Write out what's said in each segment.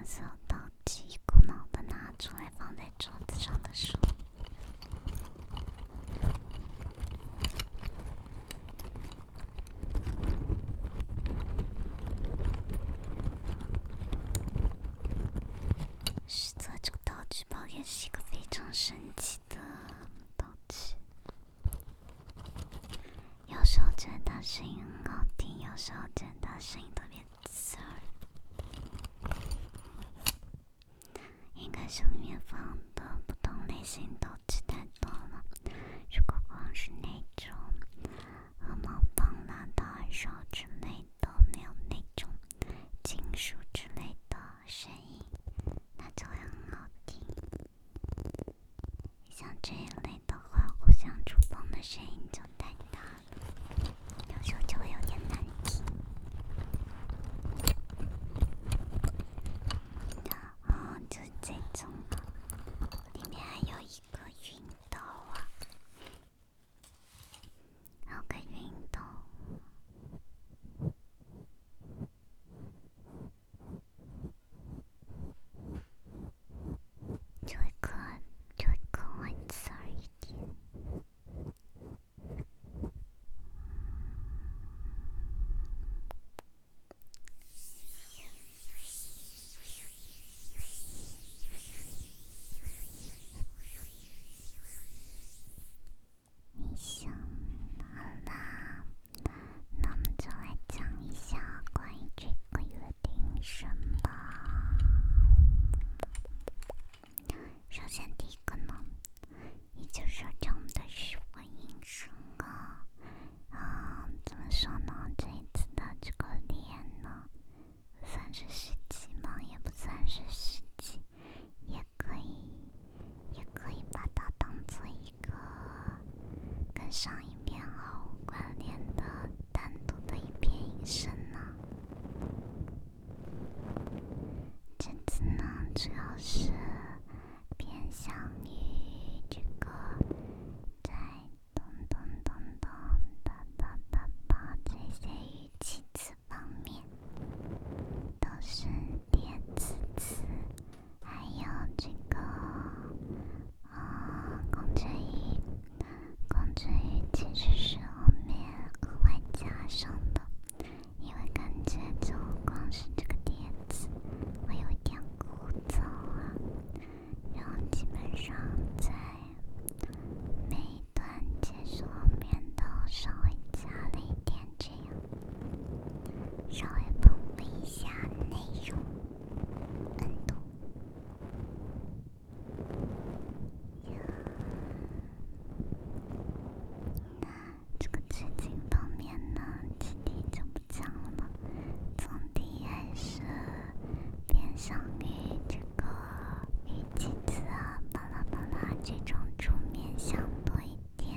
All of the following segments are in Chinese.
像是有道具一股脑的拿出来放在桌子上的书。实则这个道具包也是一个非常神奇的道具，有时候觉得它声音很好听，有时候觉得它声音特别刺耳。应该是里面放的不同类型道具太多了，如果光是那种毛棒啦、大耳勺之类的，没有那种金属之类的声音，那就会很好听。像这一类的话，互相触碰的声音就太大了，有时候就会有点难听。就是这种里面还有一个熨斗啊，还有个熨斗。就会更会刺耳一点。你想好啦，那我们就来讲一下关于这个约定声吧。首先第一个呢，也就是讲的是回音声啊。怎么说呢？这一次的这个脸呢，算是实际吗？也不算是实际，也可以把它当做一个跟上一遍毫无关联的单独的一遍音声呢。这次呢，主要是偏向于这个在咚咚咚咚哒哒哒哒这些语气词方面，都是叠字词，还有这个控制语其实是后面额外加上的，因为感觉就光是这个叠字会有一点枯燥啊，然后基本上在每一段结束后面都稍微加了一点这样，稍微丰富一下内容温度。这个剧情方面呢，具体就不讲了，总体还是偏向于这个语气词啊、巴拉巴拉这种出面相多一点。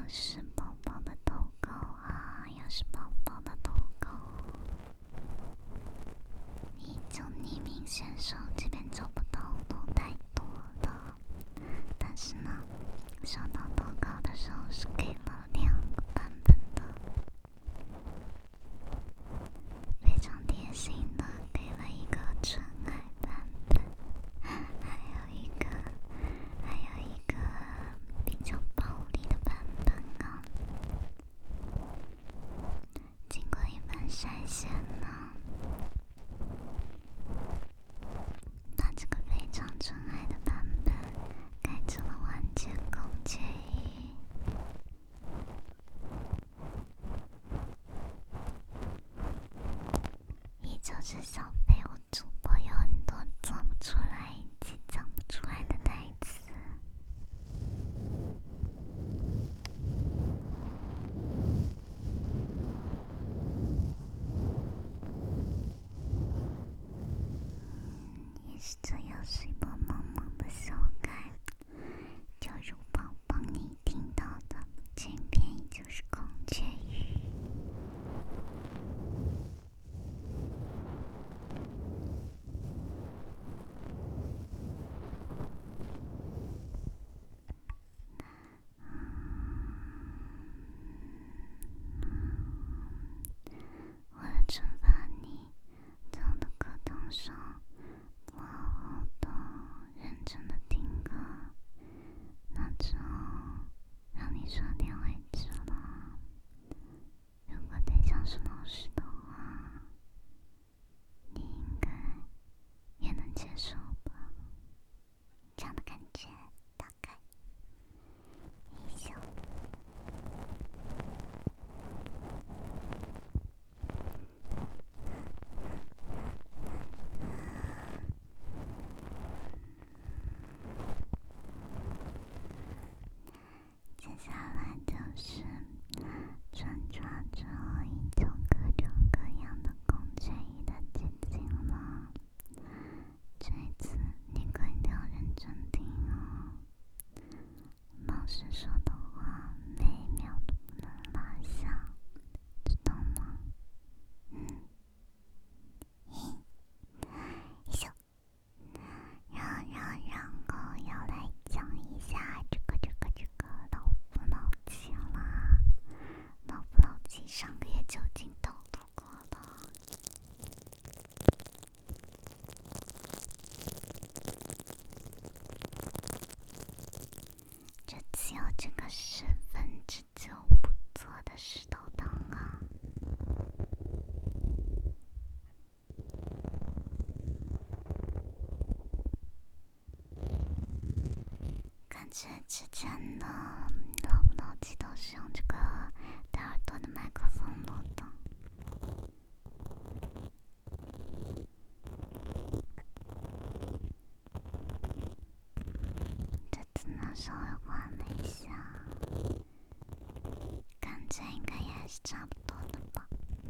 是宝宝的投稿啊，又是宝宝的投稿。你就匿名选手这边找不到都太多了，但是呢，收到投稿的时候是给了2个版本的，非常贴心的给了一个纯爱版本，还有一个比较暴力的版本啊。经过一番筛选呢，把这个非常纯爱的版本改成了完全公爵语。依旧是小废物主播，有很多做不出来以及讲不出来的台词。也是这样水波茫茫的修改，就如宝宝你听到的，这篇依旧是孔雀语。为了惩罚你，在我的课堂上不好好的认真的听课，那只好让你刷点位置了。如果对象是老师的话，你应该也能接受吧？这样的感觉大概一笑。接下来就是穿插着一种各种各样的孔雀语的剧情了。这次你可一定要认真听哦，老师说的话每一秒都不能落下，知道吗？然后要来讲一下这个老夫老妻啦。老夫老妻上个月就已经透露过了，这次有这个9%不错的石头汤啊。感觉之前的老不老气都是用这个戴耳朵的麦克风录的，这次呢稍微换了一下，感觉应该也是差不多的吧。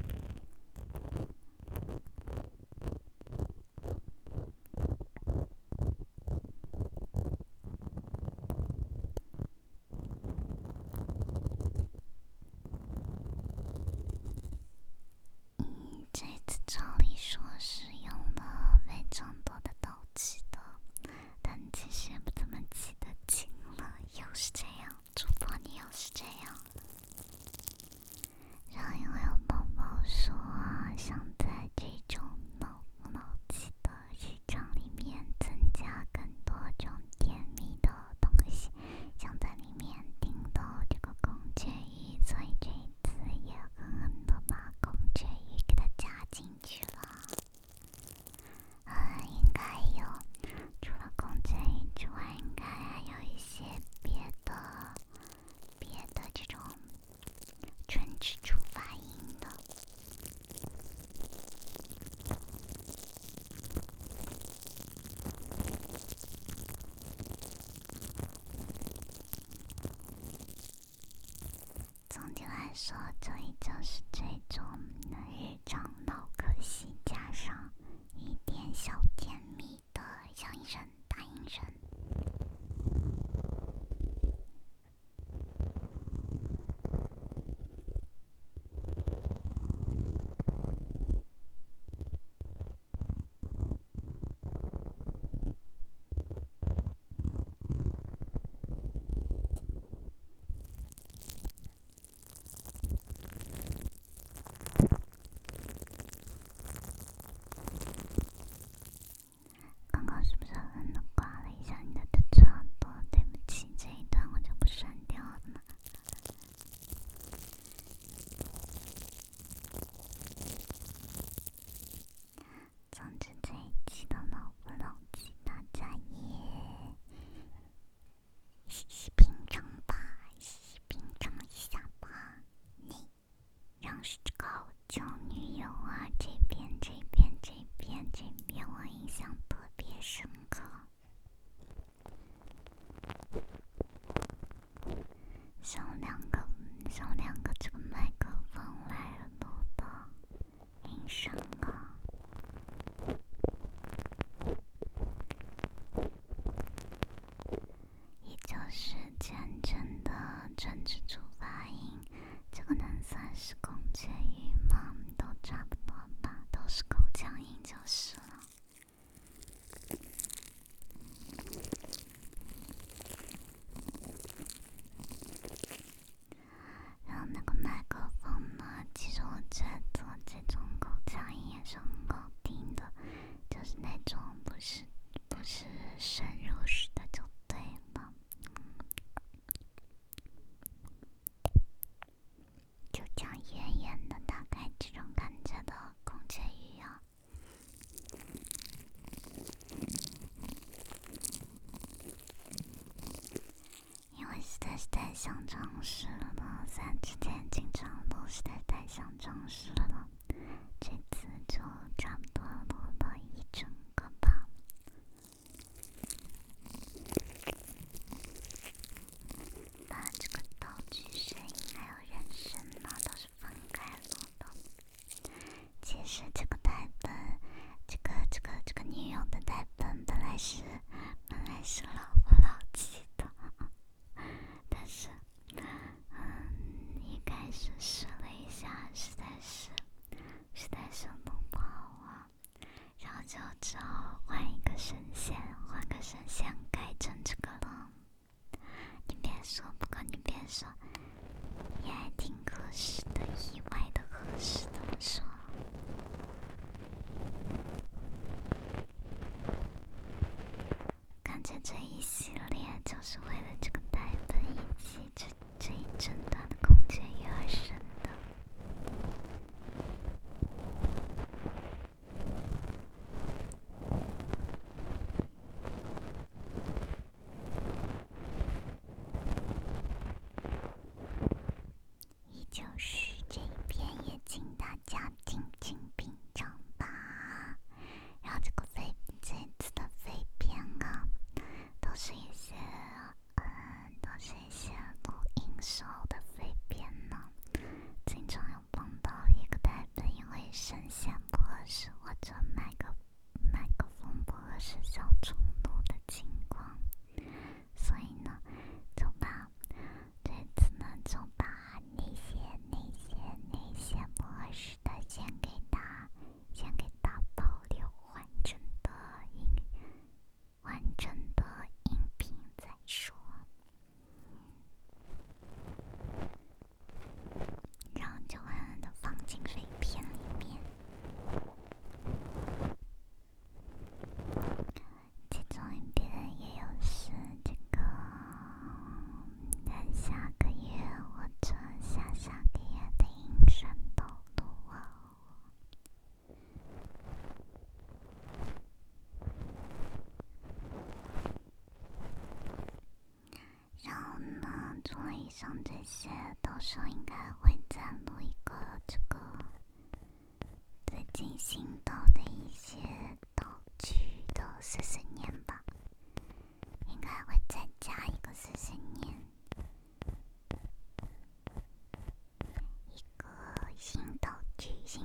这次照理说是用了非常多的道具的，但其实也不怎么记得清了。又是这样，主播你又是这样。然就是这个我交女友啊，这边我印象特别深刻。上两个这个麦克风来了录的音声啊，也就是真正的政治主发音，这个能算是孔雀语吗？都差不多吧，都是口腔音就是了。然后那个麦克风呢，其实我在做这种口腔音也是很好听的，就是那种不是深入式的就对了。就这样远远的，大概这种感觉的孔雀语啊。因为实在是太想尝试了呢，虽然之前经常录，实在太想尝试了呢，这次就差不多录了一整个吧。把这个道具声音还有人声呢都是分开录的。其实这个台本，这个女友的台本本来是老夫老妻的，但是一开始试了一下，实在是录不好啊，然后就只好换个声线改成这个了。你别说，不过你别说，也还挺合适的，意外的合适的说。感觉这一系列就是为了这个台本以及这一整段的空间语而生的。依旧是这边，也请大家尽情品尝吧。然后这次的废片啊，都是一些录音时候的废片呢。经常有碰到一个台本因为声线不合适或者麦克风不合适小重录的情况，所以呢，这次呢就把那些不合适的先给它保留完整的音频再说。然后就狠狠的放进废片里面。其中一边也有是这个在下个月或者下个月的音声透露哦。然后呢，除了以上这些，到时候应该会再录一个这个最近新到的一些道具的碎碎念吧，应该会再加一个碎碎念，一个新